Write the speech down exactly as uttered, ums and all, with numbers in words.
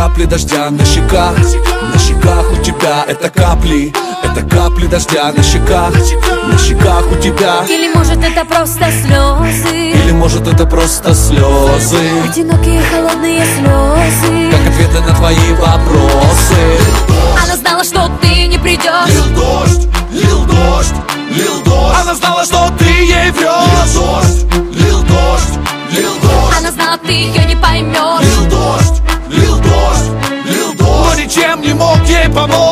капли дождя на щеках. На щеках у тебя это капли, это капли дождя на щеках. На щеках у тебя. Или может это просто слезы, или может это просто слезы, одинокие холодные слезы, как ответы на твои вопросы. Она знала, что ты не придешь. Лил дождь, лил дождь, лил дождь. Она знала, что ты ей врешь. Лил дождь, лил дождь, лил дождь. Она знала, ты ее не поймешь. Лил дождь, лил дождь, лил дождь. Но ничем не мог ей помочь.